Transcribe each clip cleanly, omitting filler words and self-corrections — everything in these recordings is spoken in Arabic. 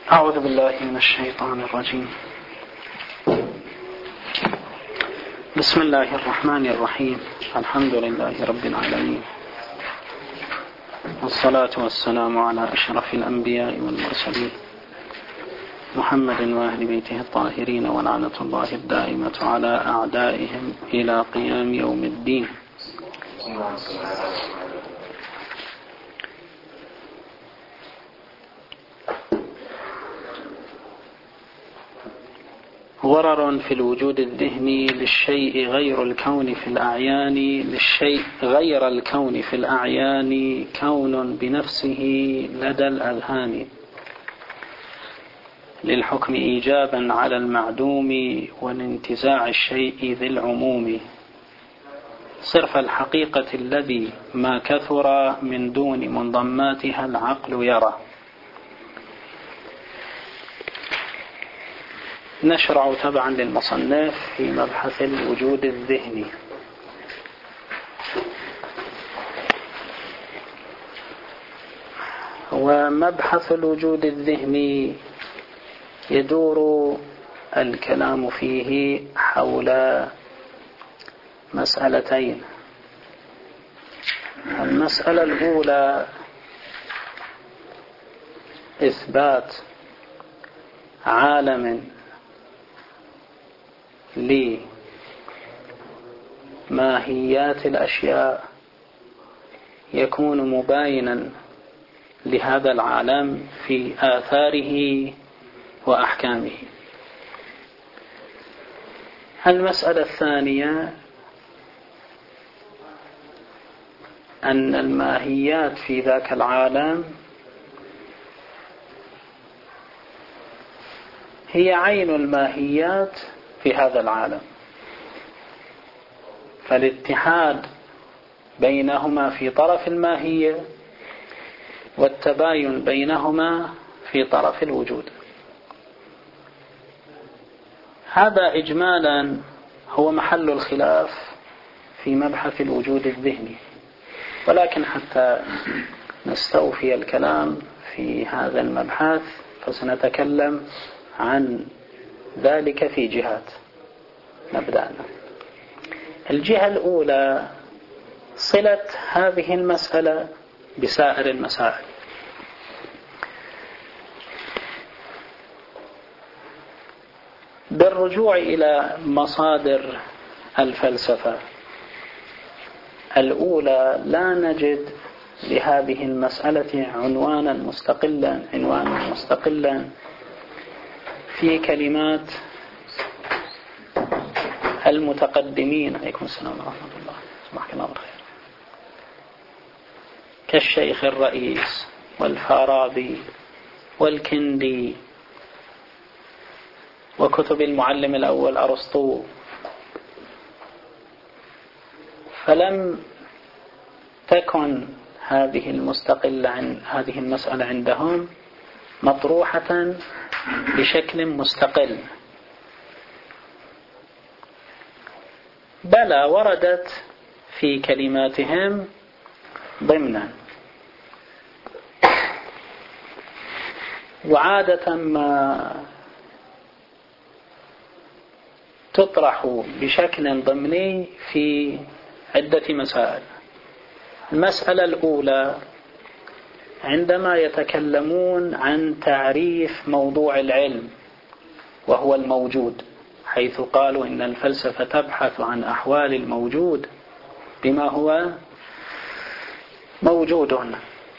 أعوذ بالله من الشيطان الرجيم. بسم الله الرحمن الرحيم. الحمد لله رب العالمين، والصلاة والسلام على أشرف الأنبياء والمرسلين محمد وأهل بيته الطاهرين، ولعنة الله الدائمة على أعدائهم إلى قيام يوم الدين. ضرر في الوجود الذهني للشيء غير الكون في الأعيان، للشيء غير الكون في الأعيان كون بنفسه لدى الأذهان، للحكم إيجابا على المعدوم والانتزاع الشيء ذي العموم، صرف الحقيقة الذي ما كثر من دون منضماتها العقل يرى. نشرع تبعا للمصنف في مبحث الوجود الذهني. ومبحث الوجود الذهني يدور الكلام فيه حول مسألتين. المسألة الأولى إثبات عالم لماهيات الأشياء يكون مباينا لهذا العالم في آثاره وأحكامه. المسألة الثانية أن الماهيات في ذاك العالم هي عين الماهيات في هذا العالم، فالاتحاد بينهما في طرف الماهية والتباين بينهما في طرف الوجود. هذا إجمالا هو محل الخلاف في مبحث الوجود الذهني، ولكن حتى نستوفي الكلام في هذا المبحث فسنتكلم عن ذلك في جهات. نبدأ. الجهة الأولى صلة هذه المسألة بسائر المسائل. بالرجوع إلى مصادر الفلسفة الأولى لا نجد لهذه المسألة عنوانا مستقلا في كلمات المتقدمين. عليكم السلام ورحمة الله، صباحك الله بالخير، كالشيخ الرئيس والفارابي والكندي وكتب المعلم الأول أرسطو. فلم تكن هذه المسألة عندهم مطروحة بشكل مستقل، بل وردت في كلماتهم ضمنا. وعادة ما تطرح بشكل ضمني في عدة مسائل. المسألة الأولى عندما يتكلمون عن تعريف موضوع العلم وهو الموجود، حيث قالوا إن الفلسفة تبحث عن أحوال الموجود بما هو موجود،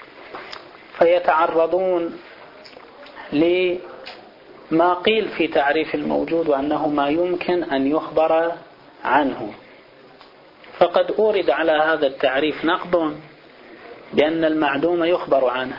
فيتعرضون لما قيل في تعريف الموجود وأنه ما يمكن أن يخبر عنه. فقد أورد على هذا التعريف نقد بأن المعدوم يخبر عنه،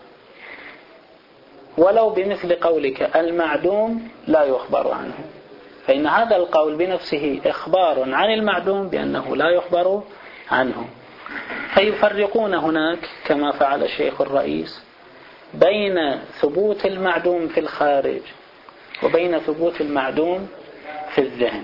ولو بمثل قولك المعدوم لا يخبر عنه، فإن هذا القول بنفسه إخبار عن المعدوم بأنه لا يخبر عنه. فيفرقون هناك كما فعل الشيخ الرئيس بين ثبوت المعدوم في الخارج وبين ثبوت المعدوم في الذهن.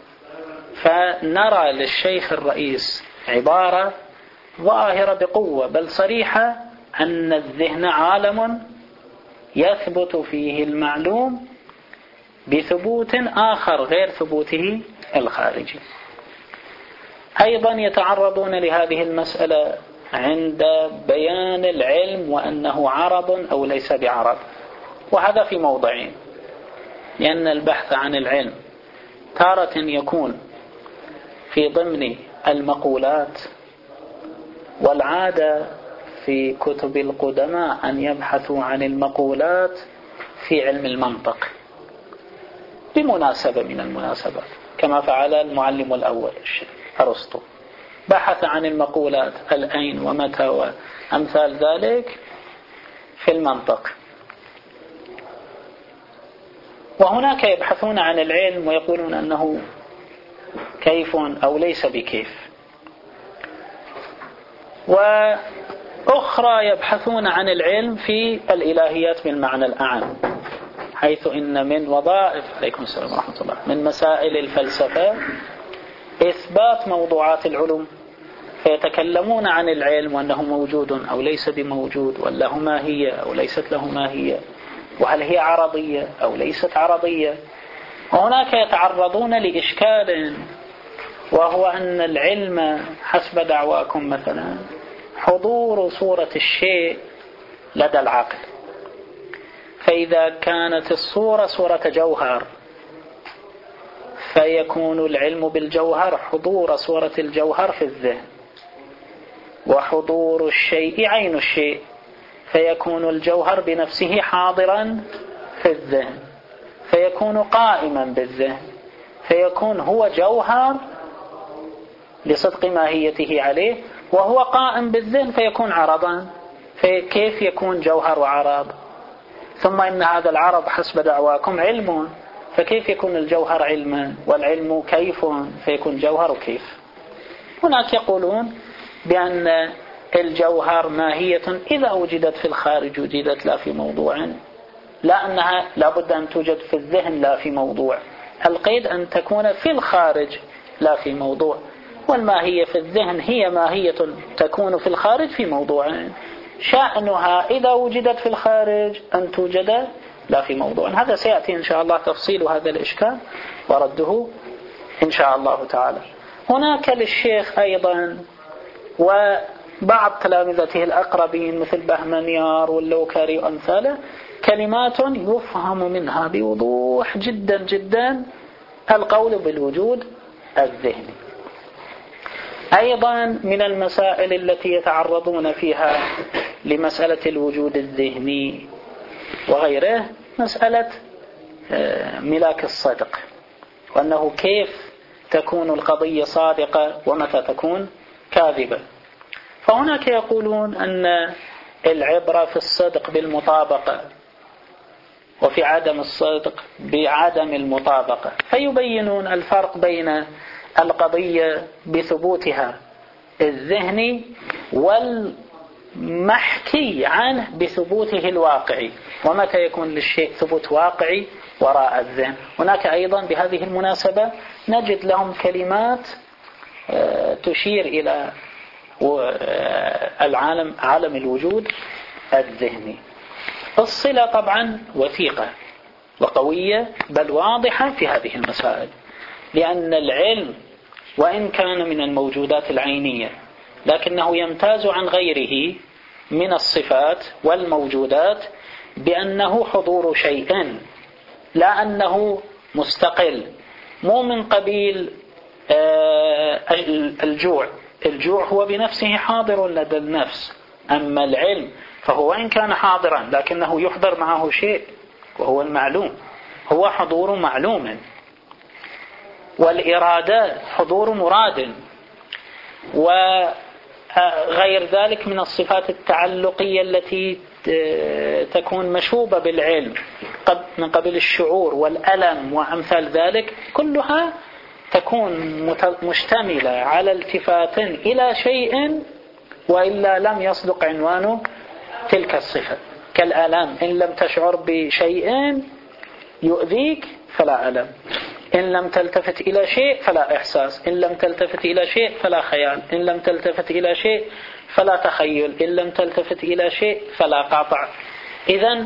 فنرى للشيخ الرئيس عبارة ظاهرة بقوة بل صريحة أن الذهن عالم يثبت فيه المعلوم بثبوت آخر غير ثبوته الخارجي. أيضا يتعرضون لهذه المسألة عند بيان العلم وأنه عرض أو ليس بعرض، وهذا في موضعين، لأن البحث عن العلم تارة يكون في ضمن المقولات، والعادة في كتب القدماء أن يبحثوا عن المقولات في علم المنطق بمناسبة من المناسبات، كما فعل المعلم الأول أرسطو، بحث عن المقولات الأين ومتى وأمثال ذلك في المنطق. وهناك يبحثون عن العلم ويقولون أنه كيف أو ليس بكيف، وأخرى يبحثون عن العلم في الإلهيات بالمعنى الأعم، حيث إن من وظائف عليكم السلام ورحمة الله من مسائل الفلسفة إثبات موضوعات العلوم، فيتكلمون عن العلم وأنه موجود أو ليس بموجود، وله ماهية أو ليست له ماهية، وهل هي عرضية أو ليست عرضية. وهناك يتعرضون لإشكال، وهو أن العلم حسب دعواكم مثلا حضور صورة الشيء لدى العقل، فإذا كانت الصورة صورة جوهر فيكون العلم بالجوهر حضور صورة الجوهر في الذهن، وحضور الشيء عين الشيء فيكون الجوهر بنفسه حاضرا في الذهن، فيكون قائما بالذهن، فيكون هو جوهر لصدق ماهيته عليه، وهو قائم بالذهن فيكون عرضا. فكيف يكون جوهر وعرض؟ ثم إن هذا العرض حسب دعواكم علم، فكيف يكون الجوهر علما والعلم كيف فيكون جوهر كيف؟ هناك يقولون بأن الجوهر ماهية إذا وجدت في الخارج وجدت لا في موضوع، لا أنها لابد أن توجد في الذهن لا في موضوع، القيد أن تكون في الخارج لا في موضوع، والماهية في الذهن هي ماهية تكون في الخارج في موضوع، شأنها إذا وجدت في الخارج أن توجد لا في موضوع. هذا سيأتي إن شاء الله تفصيل هذا الإشكال ورده إن شاء الله تعالى. هناك للشيخ أيضا وبعض تلامذته الأقربين مثل بهمنيار واللوكاري وأمثاله كلمات يفهم منها بوضوح جدا جدا القول بالوجود الذهني. أيضا من المسائل التي يتعرضون فيها لمسألة الوجود الذهني وغيره مسألة ملاك الصدق، وأنه كيف تكون القضية صادقة ومتى تكون كاذبة. فهناك يقولون أن العبرة في الصدق بالمطابقة، وفي عدم الصدق بعدم المطابقة، فيبينون الفرق بين القضية بثبوتها الذهني والمحكي عنه بثبوته الواقعي، ومتى يكون للشيء ثبوت واقعي وراء الذهن. هناك أيضا بهذه المناسبة نجد لهم كلمات تشير إلى عالم الوجود الذهني. الصلة طبعا وثيقة وقوية بل واضحة في هذه المسائل، لأن العلم وإن كان من الموجودات العينية لكنه يمتاز عن غيره من الصفات والموجودات بأنه حضور شيء، لا أنه مستقل، مو من قبيل الجوع هو بنفسه حاضر لدى النفس، أما العلم فهو وإن كان حاضرا لكنه يحضر معه شيء وهو المعلوم، هو حضور معلوم. والإرادة حضور مراد، وغير ذلك من الصفات التعلقية التي تكون مشوبة بالعلم من قبل الشعور والألم وأمثال ذلك، كلها تكون مشتملة على التفات إلى شيء وإلا لم يصدق عنوانه تلك الصفة. كالألم، إن لم تشعر بشيء يؤذيك فلا ألم، إن لم تلتفت إلى شيء فلا إحساس، إن لم تلتفت إلى شيء فلا خيال، إن لم تلتفت إلى شيء فلا تخيل، إن لم تلتفت إلى شيء فلا قطع. إذن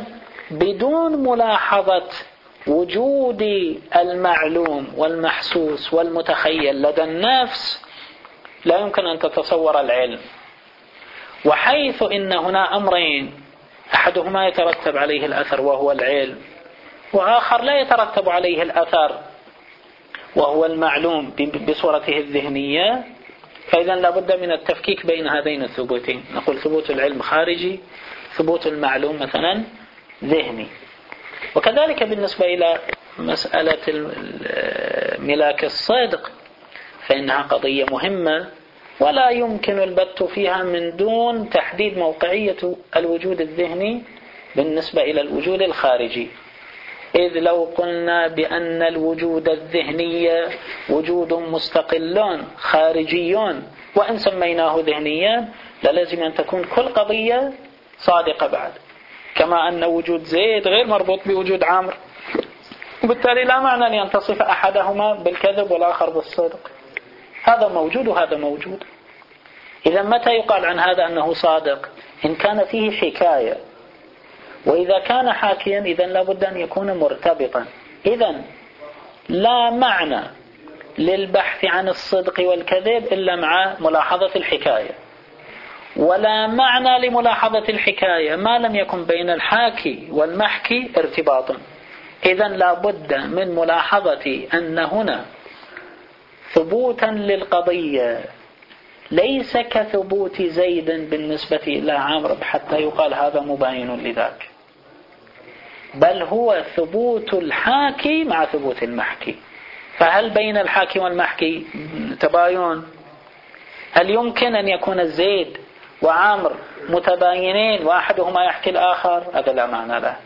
بدون ملاحظة وجود المعلوم والمحسوس والمتخيل لدى النفس لا يمكن أن تتصور العلم. وحيث إن هنا أمرين أحدهما يترتب عليه الأثر وهو العلم، وآخر لا يترتب عليه الأثر وهو المعلوم بصورته الذهنية، فإذا لابد من التفكيك بين هذين الثبوتين. نقول ثبوت العلم خارجي، ثبوت المعلوم مثلا ذهني. وكذلك بالنسبة إلى مسألة ملاك الصدق، فإنها قضية مهمة ولا يمكن البت فيها من دون تحديد موقعية الوجود الذهني بالنسبة إلى الوجود الخارجي. إذ لو قلنا بأن الوجود الذهني وجود مستقل خارجي وإن سميناه ذهنيا لازم أن تكون كل قضية صادقة بعد، كما أن وجود زيد غير مربوط بوجود عمرو، وبالتالي لا معنى لأن تصف أحدهما بالكذب والآخر بالصدق. هذا موجود وهذا موجود. إذا متى يقال عن هذا أنه صادق؟ إن كان فيه حكاية، وإذا كان حاكيا إذن لابد أن يكون مرتبطا. إذن لا معنى للبحث عن الصدق والكذب إلا مع ملاحظة الحكاية، ولا معنى لملاحظة الحكاية ما لم يكن بين الحاكي والمحكي ارتباط. إذن لابد من ملاحظة أن هنا ثبوتا للقضية ليس كثبوت زيد بالنسبة إلى عمرو حتى يقال هذا مباين لذاك، بل هو ثبوت الحاكي مع ثبوت المحكي. فهل بين الحاكي والمحكي تباين؟ هل يمكن أن يكون زيد وعمرو متباينين وأحدهما يحكي الآخر؟ هذا لا معنى له.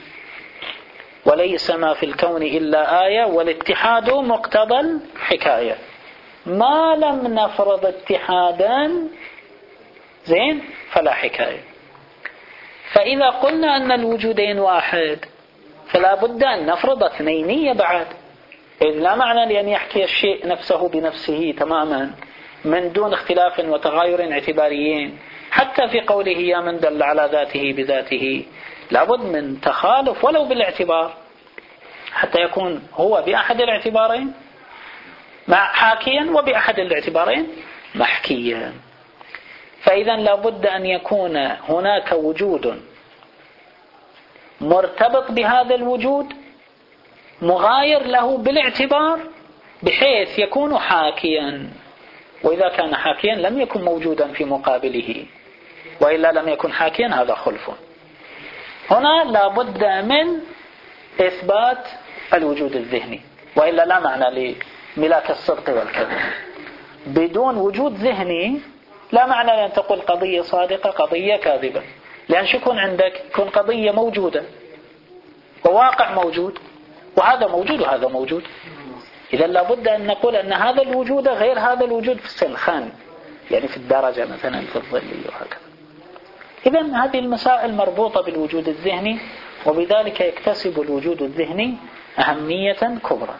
وليس ما في الكون إلا آية، والاتحاد مقتضى الحكاية. ما لم نفرض اتحادا زين فلا حكاية. فإذا قلنا أن الوجودين واحد فلا بد أن نفرض اثنينية بعد، إذ لا معنى لأن يحكي الشيء نفسه بنفسه تماما من دون اختلاف وتغاير اعتباريين. حتى في قوله يا من دل على ذاته بذاته لابد من تخالف ولو بالاعتبار حتى يكون هو بأحد الاعتبارين مع حاكيا وبأحد الاعتبارين محكيا. فإذا لابد أن يكون هناك وجود مرتبط بهذا الوجود مغاير له بالاعتبار بحيث يكون حاكيا، وإذا كان حاكيا لم يكن موجودا في مقابله، وإلا لم يكن حاكيا هذا خلف. هنا لابد من إثبات الوجود الذهني، وإلا لا معنى لملاك الصدق والكذب. بدون وجود ذهني لا معنى أن تقول قضية صادقة قضية كاذبة، لأن شو يكون عندك؟ يكون قضية موجودة وواقع موجود، وهذا موجود وهذا موجود. إذا لابد أن نقول أن هذا الوجود غير هذا الوجود في السلخان، يعني في الدرجة مثلا في الظل وهكذا. إذن هذه المسائل مربوطة بالوجود الذهني، وبذلك يكتسب الوجود الذهني أهمية كبرى.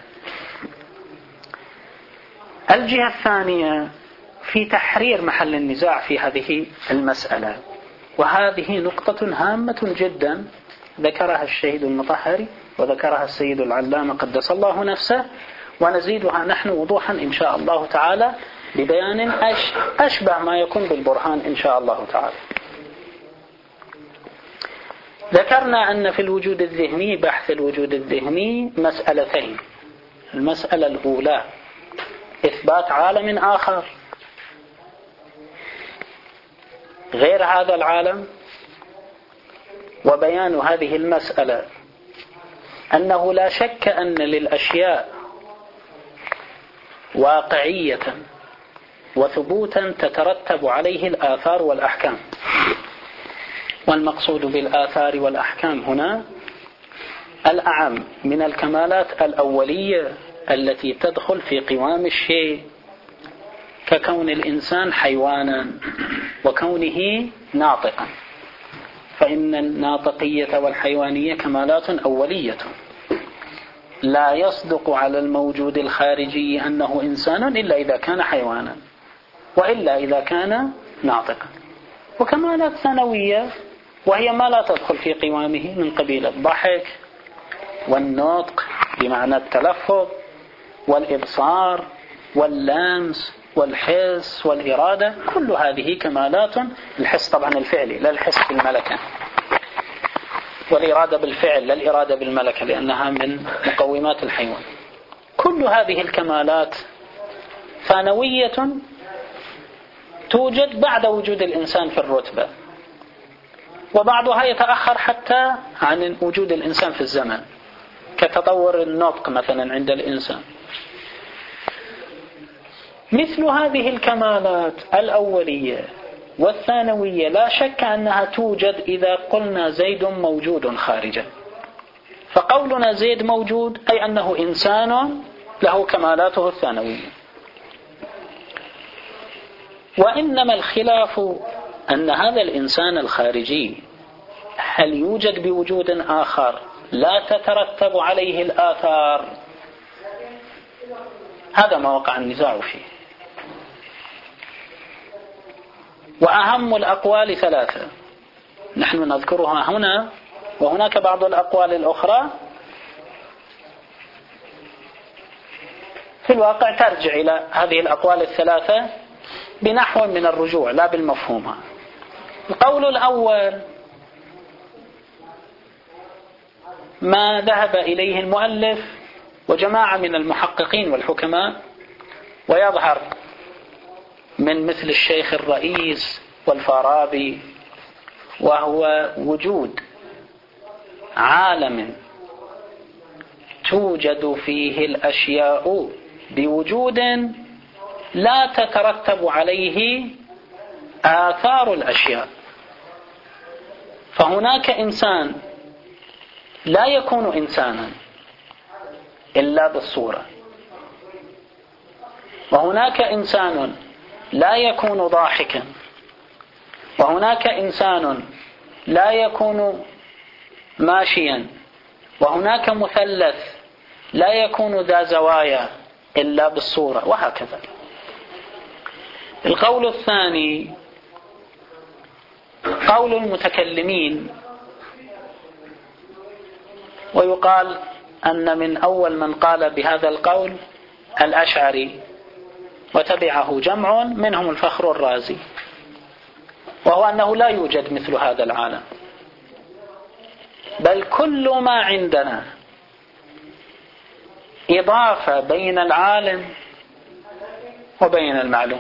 الجهة الثانية في تحرير محل النزاع في هذه المسألة، وهذه نقطة هامة جدا ذكرها الشهيد المطهري وذكرها السيد العلامة قدس الله نفسه، ونزيدها نحن وضوحا إن شاء الله تعالى ببيان أشبه ما يكون بالبرهان إن شاء الله تعالى. ذكرنا أن في الوجود الذهني بحث الوجود الذهني مسألتين. المسألة الأولى إثبات عالم آخر غير هذا العالم، وبيان هذه المسألة أنه لا شك أن للأشياء واقعية وثبوتا تترتب عليه الآثار والأحكام. والمقصود بالآثار والأحكام هنا الأعم من الكمالات الأولية التي تدخل في قوام الشيء، ككون الإنسان حيوانا وكونه ناطقا، فإن الناطقية والحيوانية كمالات أولية لا يصدق على الموجود الخارجي أنه إنسان إلا إذا كان حيوانا، وإلا إذا كان ناطقا. وكمالات ثانوية وهي ما لا تدخل في قوامه من قبيل الضحك والنطق بمعنى التلفظ والإبصار واللمس والحس والإرادة. كل هذه كمالات. الحس طبعا الفعلي، لا الحس بالملكة، والإرادة بالفعل لا الإرادة بالملكة، لأنها من مقومات الحيوان. كل هذه الكمالات ثانوية توجد بعد وجود الإنسان في الرتبة، وبعضها يتأخر حتى عن وجود الإنسان في الزمن، كتطور النطق مثلا عند الإنسان. مثل هذه الكمالات الأولية والثانوية لا شك أنها توجد إذا قلنا زيد موجود خارجا. فقولنا زيد موجود أي أنه إنسان له كمالاته الثانوية. وإنما الخلاف أن هذا الإنسان الخارجي هل يوجد بوجود آخر لا تترتب عليه الآثار؟ هذا ما وقع النزاع فيه. وأهم الأقوال ثلاثة نحن نذكرها هنا، وهناك بعض الأقوال الأخرى في الواقع ترجع إلى هذه الأقوال الثلاثة بنحو من الرجوع لا بالمفهوم. القول الأول ما ذهب إليه المؤلف وجماعة من المحققين والحكماء، ويظهر من مثل الشيخ الرئيس والفارابي، وهو وجود عالم توجد فيه الأشياء بوجود لا تترتب عليه آثار الأشياء. فهناك إنسان لا يكون إنسانا إلا بالصورة، وهناك إنسان لا يكون ضاحكا، وهناك إنسان لا يكون ماشيا، وهناك مثلث لا يكون ذا زوايا إلا بالصورة، وهكذا. القول الثاني قول المتكلمين، ويقال أن من أول من قال بهذا القول الأشعري، وتبعه جمع منهم الفخر الرازي، وهو أنه لا يوجد مثل هذا العالم، بل كل ما عندنا إضافة بين العالم وبين المعلوم.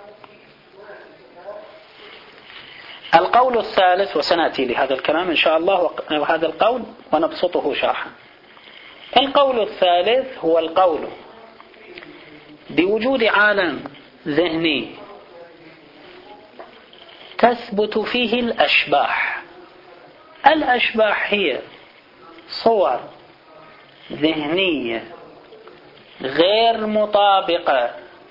القول الثالث، وسنأتي لهذا الكلام إن شاء الله وهذا القول ونبسطه شرحا. القول الثالث هو القول بوجود عالم ذهني تثبت فيه الأشباح. الأشباح هي صور ذهنية غير مطابقة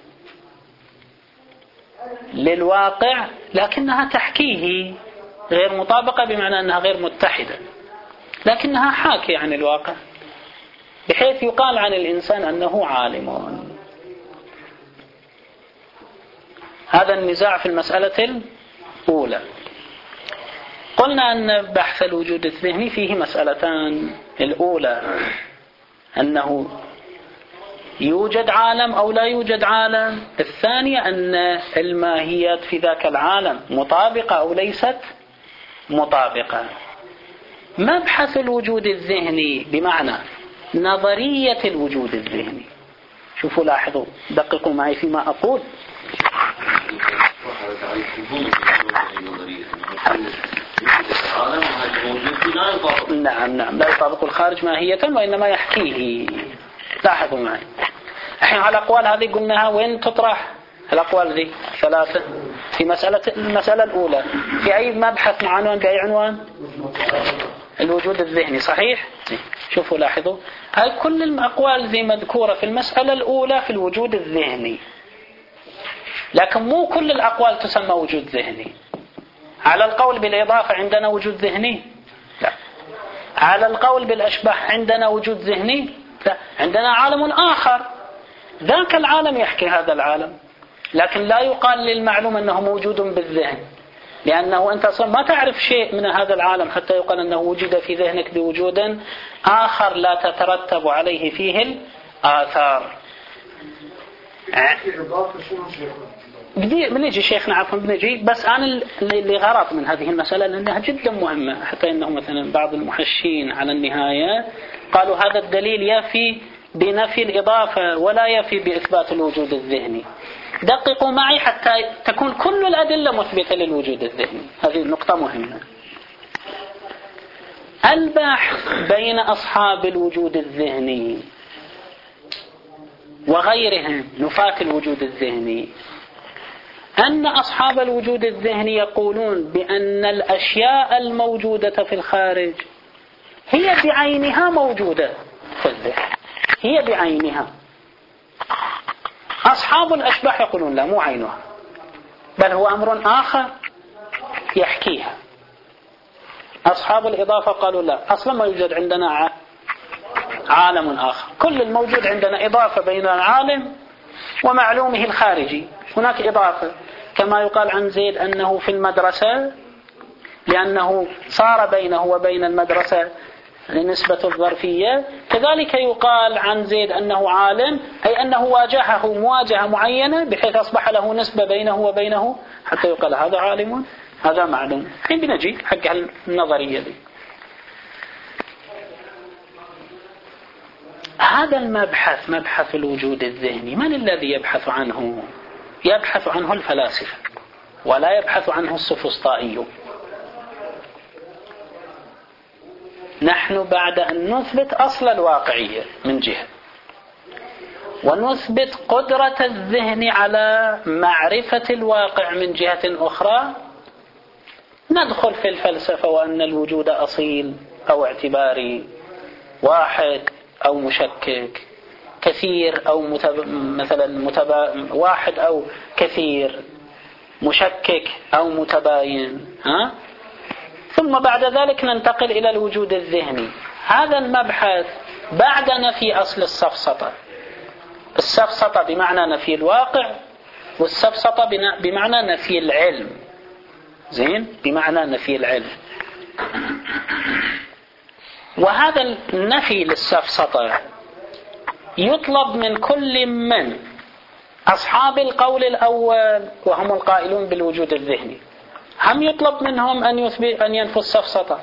للواقع، لكنها تحكيه، غير مطابقة بمعنى أنها غير متحدة، لكنها حاكية عن الواقع، بحيث يقال عن الإنسان أنه عالم. هذا النزاع في المسألة الأولى. قلنا أن بحث الوجود الذهني فيه مسألتان: الأولى أنه يوجد عالم أو لا يوجد عالم، الثانية أن الماهيات في ذاك العالم مطابقة أو ليست مطابقة. مبحث الوجود الذهني بمعنى نظرية الوجود الذهني. شوفوا لاحظوا، دققوا معي فيما أقول. نعم لا يطابق الخارج ماهية، وإنما يحكيه. لاحظوا معي الحين على الأقوال هذه قلناها وين تطرح؟ الأقوال ذي ثلاثة في المسألة الأولى في أي مبحث مع عنوان، بأي عنوان؟ الوجود الذهني، صحيح؟ شوفوا لاحظوا، هاي كل الأقوال ذي مذكورة في المسألة الأولى في الوجود الذهني، لكن مو كل الأقوال تسمى وجود ذهني. على القول بالإضافة عندنا وجود ذهني؟ لا. على القول بالأشباح عندنا وجود ذهني؟ لا. عندنا عالم آخر، ذاك العالم يحكي هذا العالم، لكن لا يقال للمعلوم أنه موجود بالذهن، لأنه أنت أصلا ما تعرف شيء من هذا العالم حتى يقال أنه وجد في ذهنك بوجود آخر لا تترتب عليه فيه الآثار. بنجي شيخنا عفوا بنجي، بس أنا اللي غرض من هذه المسألة لأنها جدا مهمة، حتى إنه مثلا بعض المحشين على النهاية قالوا هذا الدليل يفي بنفي الإضافة ولا يفي بإثبات الوجود الذهني. دققوا معي حتى تكون كل الأدلة مثبتة للوجود الذهني، هذه النقطة مهمة. البحث بين أصحاب الوجود الذهني وغيرهم نفاة الوجود الذهني أن أصحاب الوجود الذهني يقولون بأن الأشياء الموجودة في الخارج هي بعينها موجودة في الذهن، هي بعينها. أصحاب الأشباح يقولون لا، مو عينها، بل هو أمر آخر يحكيها. أصحاب الإضافة قالوا لا، أصلا ما يوجد عندنا عالم آخر، كل الموجود عندنا إضافة بين العالم ومعلومه الخارجي. هناك إضافة كما يقال عن زيد أنه في المدرسة لأنه صار بينه وبين المدرسة لنسبة الظرفية، كذلك يقال عن زيد أنه عالم، أي أنه واجهه مواجهة معينة بحيث أصبح له نسبة بينه وبينه حتى يقال هذا عالم هذا معلوم. الحين بنجي حق النظرية دي. هذا المبحث مبحث الوجود الذهني من الذي يبحث عنه؟ يبحث عنه الفلاسفة ولا يبحث عنه السفسطائي. نحن بعد أن نثبت أصل الواقعية من جهة ونثبت قدرة الذهن على معرفة الواقع من جهة أخرى، ندخل في الفلسفة وأن الوجود أصيل أو اعتباري، واحد أو مشكك، كثير أو واحد أو كثير، مشكك أو متباين. ثم بعد ذلك ننتقل إلى الوجود الذهني. هذا المبحث بعد نفي أصل السفسطة. السفسطة بمعنى نفي الواقع، والسفسطة بمعنى نفي العلم. زين، بمعنى نفي العلم. وهذا النفي للسفسطة يطلب من كل من أصحاب القول الأول وهم القائلون بالوجود الذهني، هم يطلب منهم أن ينفوا السفسطة،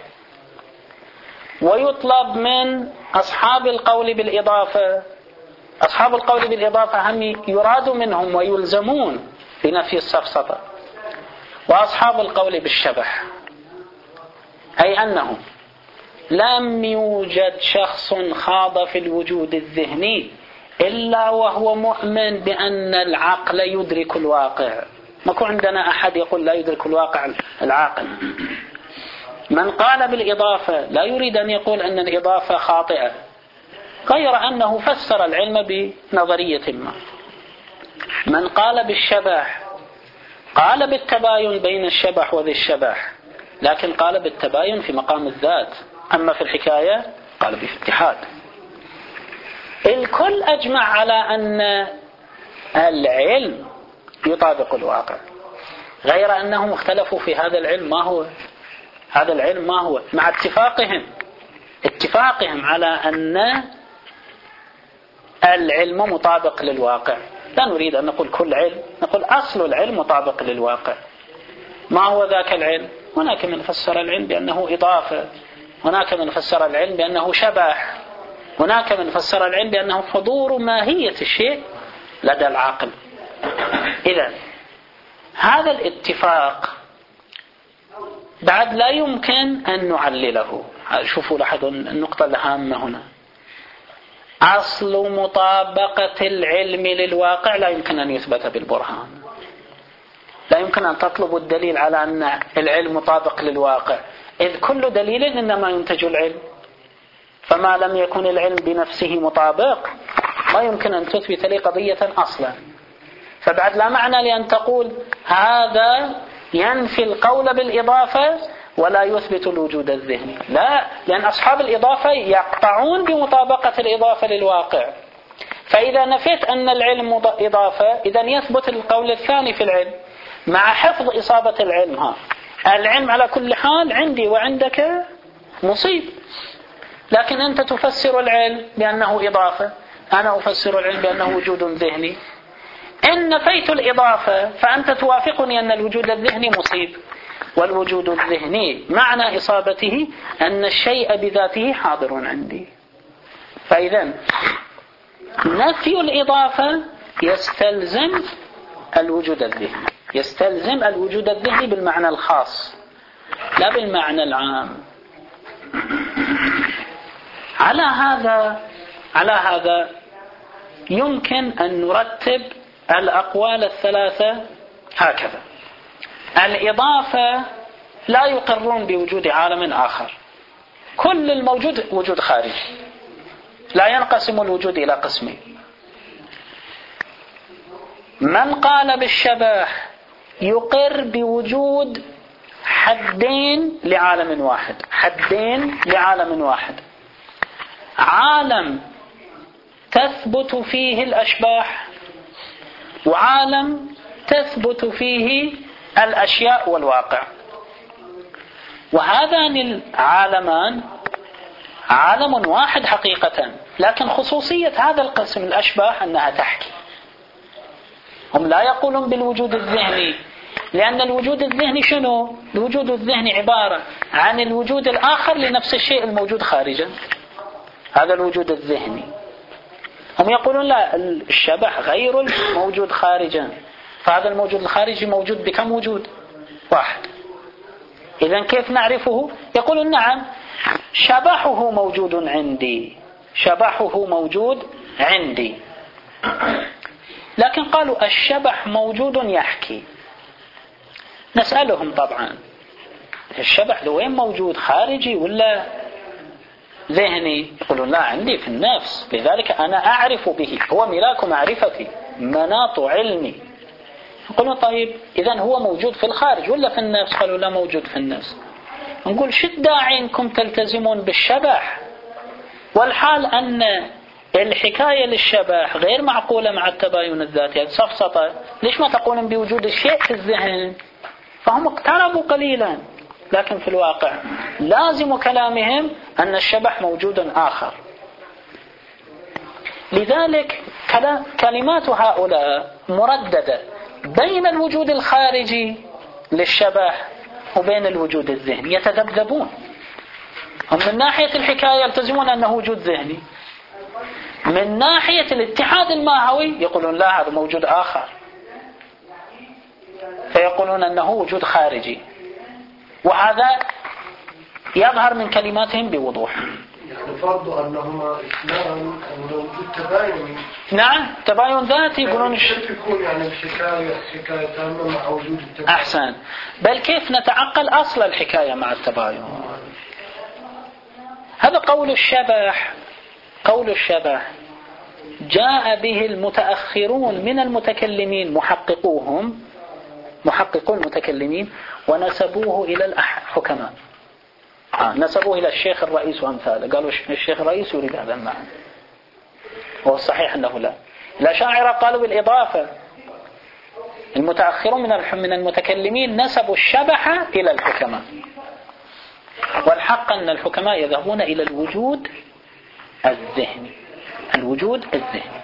ويطلب من أصحاب القول بالإضافة. أصحاب القول بالإضافة هم يراد منهم ويلزمون بنفي السفسطة. وأصحاب القول بالشبح أي أنه لم يوجد شخص خاض في الوجود الذهني إلا وهو مؤمن بأن العقل يدرك الواقع. ما كان عندنا أحد يقول لا يدرك الواقع العاقل. من قال بالإضافة لا يريد أن يقول أن الإضافة خاطئة، غير أنه فسر العلم بنظرية ما. من قال بالشبح قال بالتباين بين الشبح وذي الشبح، لكن قال بالتباين في مقام الذات، أما في الحكاية قال باتحاد. الكل أجمع على أن العلم يطابق الواقع، غير أنهم اختلفوا في هذا العلم ما هو. هذا العلم ما هو، مع اتفاقهم على أن العلم مطابق للواقع. لا نريد أن نقول كل علم، نقول أصل العلم مطابق للواقع. ما هو ذاك العلم؟ هناك من فسر العلم بأنه إضافة، هناك من فسر العلم بأنه شبح، هناك من فسر العلم بأنه حضور ماهية الشيء لدى العقل. إذن هذا الاتفاق بعد لا يمكن أن نعلله. شوفوا لاحظوا النقطة الهامة هنا، أصل مطابقة العلم للواقع لا يمكن أن يثبت بالبرهان. لا يمكن أن تطلب الدليل على أن العلم مطابق للواقع، إذ كل دليل إنما ينتج العلم. فما لم يكن العلم بنفسه مطابق ما يمكن أن تثبت لي قضية أصلا. فبعد لا معنى لأن تقول هذا ينفي القول بالإضافة ولا يثبت الوجود الذهني. لا، لأن أصحاب الإضافة يقطعون بمطابقة الإضافة للواقع. فإذا نفيت أن العلم إضافة، إذن يثبت القول الثاني في العلم مع حفظ إصابة العلم. العلم على كل حال عندي وعندك مصيب. لكن أنت تفسر العلم بأنه إضافة، أنا أفسر العلم بأنه وجود ذهني. إن نفيت الإضافة فأنت توافقني أن الوجود الذهني مصيب، والوجود الذهني معنى إصابته أن الشيء بذاته حاضر عندي. فإذا نفي الإضافة يستلزم الوجود الذهني، يستلزم الوجود الذهني بالمعنى الخاص لا بالمعنى العام. على هذا يمكن أن نرتب الأقوال الثلاثة هكذا: الإضافة لا يقرون بوجود عالم آخر، كل الموجود وجود خارجي، لا ينقسم الوجود إلى قسمين. من قال بالشبه يقر بوجود حدين لعالم واحد، حدين لعالم واحد، عالم تثبت فيه الأشباح وعالم تثبت فيه الأشياء والواقع. وهذان العالمان عالم واحد حقيقة، لكن خصوصية هذا القسم الأشباح أنها تحكي. هم لا يقولون بالوجود الذهني، لأن الوجود الذهني شنو؟ الوجود الذهني عبارة عن الوجود الآخر لنفس الشيء الموجود خارجا، هذا الوجود الذهني. هم يقولون لا، الشبح غير الموجود خارجا، فهذا الموجود الخارجي موجود بكم وجود؟ واحد. إذن كيف نعرفه؟ يقولون نعم شبحه موجود عندي، شبحه موجود عندي. لكن قالوا الشبح موجود يحكي. نسألهم طبعا الشبح لوين موجود، خارجي ولا ذهني؟ يقولون لا، عندي في النفس، لذلك أنا أعرف به، هو ملاك معرفتي، مناط علمي. يقولون طيب إذن هو موجود في الخارج ولا في النفس؟ قالوا لا، موجود في النفس. نقول شو الداعي إنكم تلتزمون بالشبح والحال أن الحكاية للشبح غير معقولة مع التباين الذاتي، سفسطة؟ ليش ما تقولون بوجود الشيء في الذهن؟ فهم اقتربوا قليلا، لكن في الواقع لازم كلامهم أن الشبح موجود آخر. لذلك كلمات هؤلاء مرددة بين الوجود الخارجي للشبح وبين الوجود الذهني، يتذبذبون. هم من ناحية الحكاية يلتزمون أنه وجود ذهني، من ناحية الاتحاد الماهوي يقولون لا، هذا موجود آخر، فيقولون أنه وجود خارجي. وهذا يظهر من كلماتهم بوضوح. يعني فرض أنهما اثنان وجود تباين. نعم، تباين ذاتي. يقولون كيف يكون يعني الحكاية تامة مع وجود التباين؟ أحسن. بل كيف نتعقل أصل الحكاية مع التباين؟ هذا قول الشبح. قول الشبح جاء به المتأخرون من المتكلمين، محققو المتكلمين، ونسبوه إلى الحكماء، نسبوه إلى الشيخ الرئيس وأمثاله. قالوا الشيخ الرئيس يريد هذا المعنى، وهو الصحيح أنه لا. الأشاعرة قالوا بالإضافة. المتأخرون من المتكلمين نسبوا الشبح إلى الحكماء، والحق أن الحكماء يذهبون إلى الوجود الذهني، الوجود الذهني.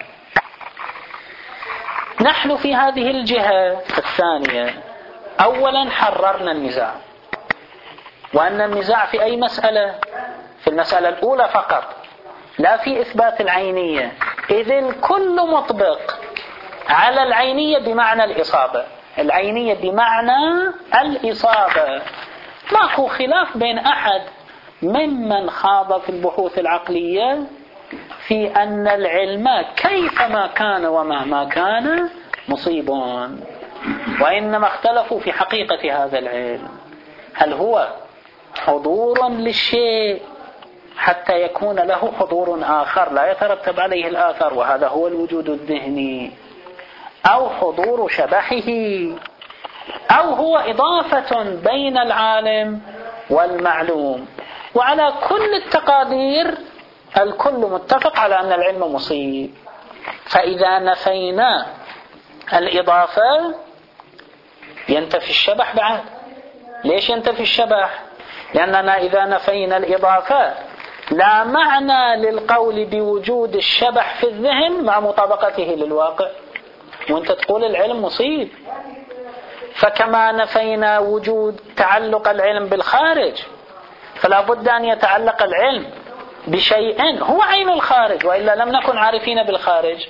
نحن في هذه الجهة الثانية أولا حررنا النزاع، وأن النزاع في أي مسألة؟ في المسألة الأولى فقط، لا في إثبات العينية، إذ الكل مطبق على العينية بمعنى الإصابة، العينية بمعنى الإصابة. ماكو خلاف بين أحد ممن خاض في البحوث العقلية في أن العلم كيفما كان ومهما كان مصيب، وإنما اختلفوا في حقيقة هذا العلم. هل هو حضور للشيء حتى يكون له حضور آخر لا يترتب عليه الآثر، وهذا هو الوجود الذهني، أو حضور شبحه، أو هو إضافة بين العالم والمعلوم. وعلى كل التقادير الكل متفق على أن العلم مصيب. فإذا نفينا الإضافة ينتفي الشبح بعد، ليش ينتفي الشبح؟ لأننا إذا نفينا الإضافة لا معنى للقول بوجود الشبح في الذهن مع مطابقته للواقع، وانت تقول العلم مصيب. فكما نفينا وجود تعلق العلم بالخارج، فلا بد أن يتعلق العلم بشيء هو عين الخارج، وإلا لم نكن عارفين بالخارج.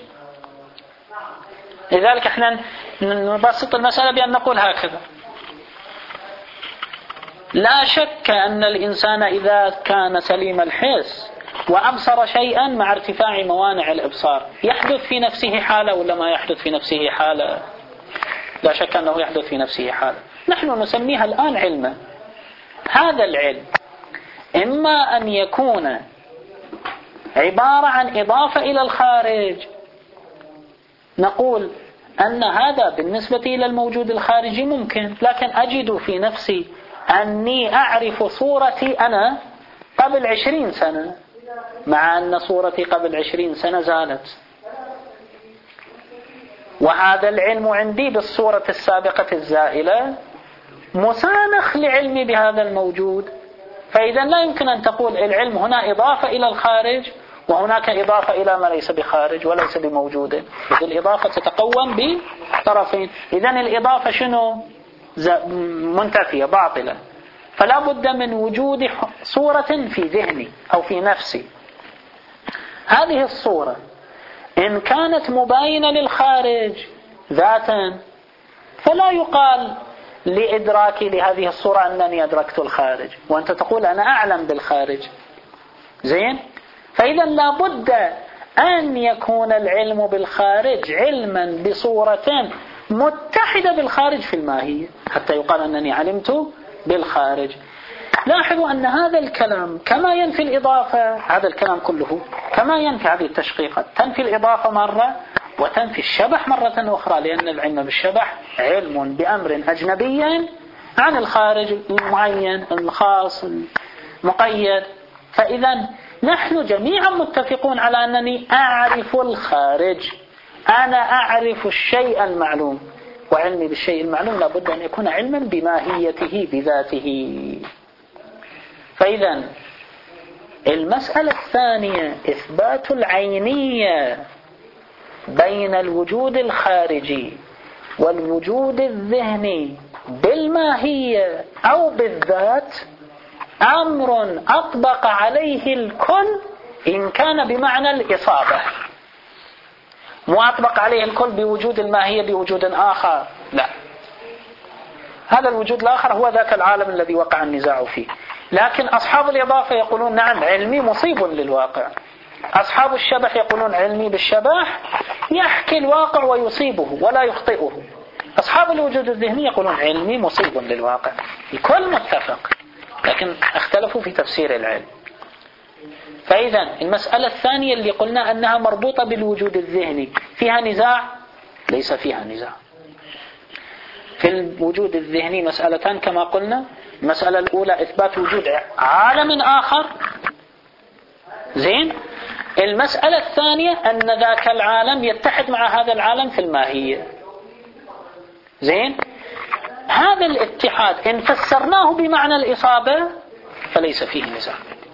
لذلك احنا نبسط المسألة بأن نقول هكذا: لا شك أن الإنسان إذا كان سليم الحس وأبصر شيئا مع ارتفاع موانع الإبصار يحدث في نفسه حالة ولا ما يحدث في نفسه حالة؟ لا شك أنه يحدث في نفسه حالة. نحن نسميها الآن علما. هذا العلم إما أن يكون عبارة عن إضافة إلى الخارج، نقول أن هذا بالنسبة إلى الموجود الخارجي ممكن، لكن أجد في نفسي أني أعرف صورتي أنا قبل 20 سنة، مع أن صورتي قبل 20 سنة زالت، وهذا العلم عندي بالصورة السابقة الزائلة مسانخ لعلمي بهذا الموجود. فإذا لا يمكن أن تقول العلم هنا إضافة إلى الخارج وهناك إضافة إلى ما ليس بخارج وليس بموجود، إذن الإضافة تتقوم بطرفين. إذن الإضافة شنو؟ منتفية باطلة. فلا بد من وجود صورة في ذهني أو في نفسي. هذه الصورة إن كانت مباينة للخارج ذاتا فلا يقال لإدراكي لهذه الصورة أنني أدركت الخارج، وأنت تقول أنا أعلم بالخارج. زين؟ فإذا لا بد أن يكون العلم بالخارج علما بصورة متحدة بالخارج في الماهية حتى يقال أنني علمت بالخارج. لاحظوا أن هذا الكلام كما ينفي الإضافة، هذا الكلام كله كما ينفي هذه التشقيقات، تنفي الإضافة مرة وتنفي الشبح مرة أخرى، لأن العلم بالشبح علم بأمر أجنبي عن الخارج المعين الخاص المقيد. فإذا نحن جميعا متفقون على أنني أعرف الخارج، أنا أعرف الشيء المعلوم، وعلمي بالشيء المعلوم لابد أن يكون علما بماهيته بذاته. فإذا المسألة الثانية إثبات العينية بين الوجود الخارجي والوجود الذهني بالماهية أو بالذات أمر أطبق عليه الكل إن كان بمعنى الإصابة، مو أطبق عليه الكل بوجود الماهية بوجود آخر، لا، هذا الوجود الآخر هو ذاك العالم الذي وقع النزاع فيه. لكن أصحاب الإضافة يقولون نعم علمي مصيب للواقع، أصحاب الشبح يقولون علمي بالشبح يحكي الواقع ويصيبه ولا يخطئه، أصحاب الوجود الذهني يقولون علمي مصيب للواقع. الكل متفق، لكن اختلفوا في تفسير العلم. فإذا المسألة الثانية اللي قلنا أنها مربوطة بالوجود الذهني فيها نزاع؟ ليس فيها نزاع. في الوجود الذهني مسألتان كما قلنا. المسألة الأولى إثبات وجود عالم آخر، زين. المسألة الثانية أن ذاك العالم يتحد مع هذا العالم في الماهية، زين. هذا الاتحاد إن فسرناه بمعنى الإصابة فليس فيه نزاع،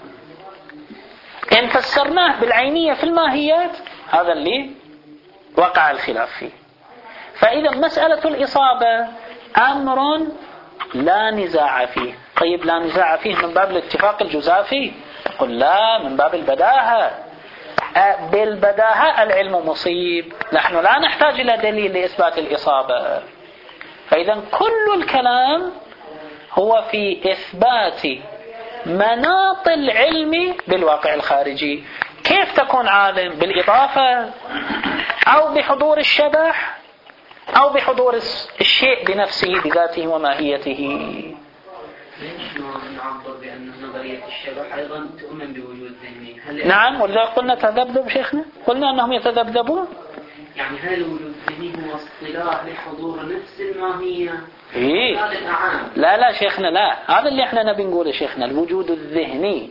إن فسرناه بالعينية في الماهيات هذا اللي وقع الخلاف فيه. فإذا مسألة الإصابة أمر لا نزاع فيه. طيب لا نزاع فيه من باب الاتفاق الجزافي؟ قل لا، من باب البداهة. بالبداهة العلم مصيب، نحن لا نحتاج إلى دليل لإثبات الإصابة. فإذا كل الكلام هو في إثبات مناط العلم بالواقع الخارجي. كيف تكون عالم؟ بالإضافة أو بحضور الشبح أو بحضور الشيء بنفسه بذاته وماهيته. نعبر بأن نظرية الشبح أيضا تؤمن بوجود ذهني. نعم، ولذلك قلنا تذبذب شيخنا، قلنا أنهم يتذبذبون. يعني هل الوجود الذهني هو اصطلاح لحضور نفس الماهية؟ إيه؟ لا شيخنا، لا، هذا اللي احنا نبي نقوله شيخنا، الوجود الذهني.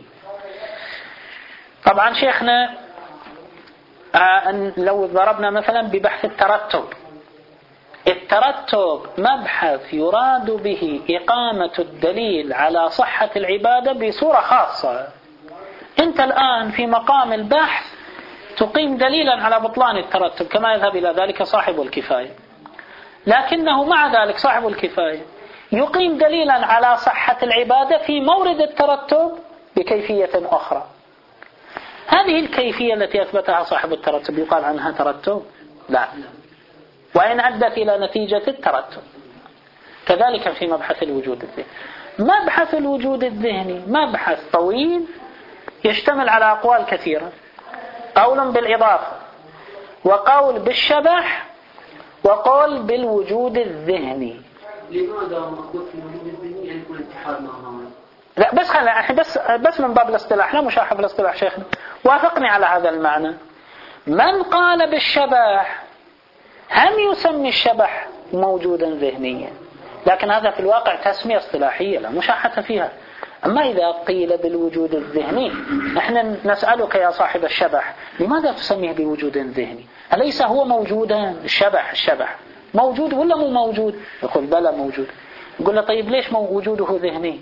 طبعا شيخنا لو ضربنا مثلا ببحث الترتب، الترتب مبحث يراد به إقامة الدليل على صحة العبادة بصورة خاصة. أنت الآن في مقام البحث تقيم دليلا على بطلان الترتب كما يذهب إلى ذلك صاحب الكفاية، لكنه مع ذلك صاحب الكفاية يقيم دليلا على صحة العبادة في مورد الترتب بكيفية أخرى. هذه الكيفية التي أثبتها صاحب الترتب يقال عنها ترتب؟ لا، وإن أدت إلى نتيجة الترتب. كذلك في مبحث الوجود الذهني. مبحث الوجود الذهني مبحث طويل يشتمل على أقوال كثيرة، قول بالإضافة، وقول بالشبح، وقول بالوجود الذهني. لماذا نقول في الوجود الذهني أن يكون اتحاد معه؟ لا بس خلينا بس من باب الاصطلاح، لا مشاحة في الاصطلاح شيخنا، وافقني على هذا المعنى. من قال بالشبح هم يسمي الشبح موجودا ذهنيا، لكن هذا في الواقع تسمية اصطلاحية لا مشاحة فيها. أما إذا قيل بالوجود الذهني، نحن نسألك يا صاحب الشبح لماذا تسميه بوجود ذهني؟ أليس هو موجودا؟ الشبح موجود ولا مو موجود؟ يقول بلى موجود. يقول له طيب ليش وجوده ذهني؟